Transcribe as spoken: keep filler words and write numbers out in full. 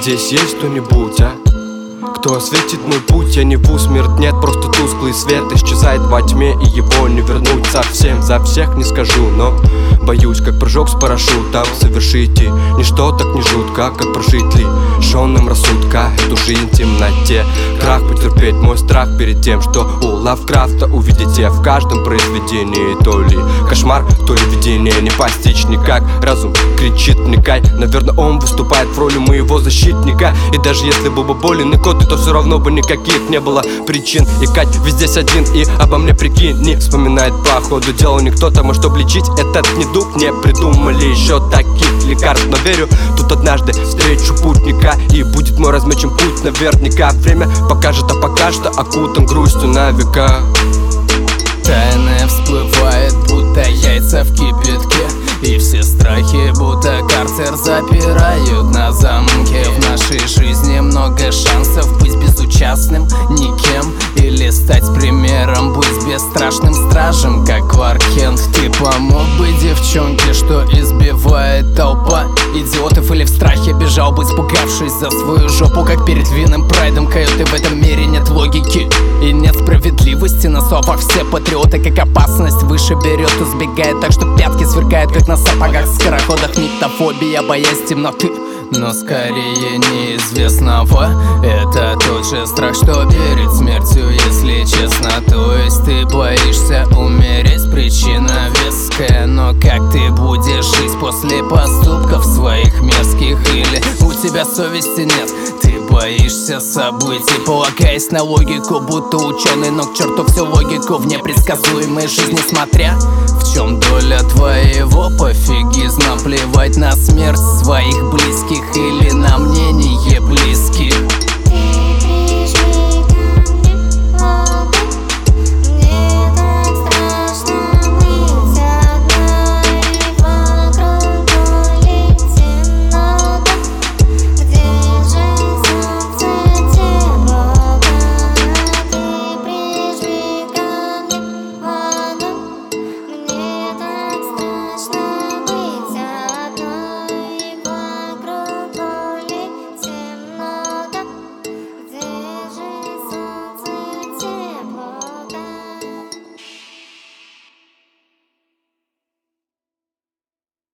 здесь есть кто-нибудь, а? Кто осветит мой путь, я не в усмерть, нет, просто тусклый свет исчезает во тьме, и его не вернуть совсем. За всех не скажу, но боюсь, как прыжок с парашютом совершите. Ничто так не жутко, как прожить лишённым рассудка эту жизнь в темноте. Крах потерпеть, мой страх перед тем, что у Лавкрафта увидите в каждом произведении. То ли кошмар, то ли видение, не постичь никак. Разум кричит вникай, наверное он выступает в роли моего защитника. И даже если был бы болен и кот, то все равно бы никаких не было причин икать. Ведь здесь один и обо мне прикинь. Не вспоминает по ходу дела никто там, и чтоб лечить этот недуг не придумали еще таких лекарств. Но верю, тут однажды встречу путника, и будет мой размечен путь наверняка. Время покажет, а пока что окутан грустью на века. Тайны всплывает, будто яйца в кипятке, и все страхи, будто карцер, запирают на замке. В нашей жизни много шансов быть безучастным никем, или стать примером, быть бесстрашным стражем, как Кларк Кент. Ты помог бы девчонке, что избивает толпа идиотов, или в страхе бежал бы, испугавшись за свою жопу, как перед винным прайдом койоты? В этом мире нет логики и нет справедливости, на словах все патриоты, как опасность выше берет, избегает так, что пятки сверкают, как на сапогах, скороходах. Никтофобия, боязнь темноты, но скорее неизвестного. Это тот же страх, что перед смертью, если честно. То есть ты боишься умереть, причина веская. Но как ты будешь жить после поступков своих мерзких? Или у тебя совести нет? Ты боишься событий, полагаясь на логику, будто ученый, но к черту всю логику в непредсказуемой жизни смотря. В чем доля твоего пофигизма? Плевать на смерть своих близких или на мнение близких.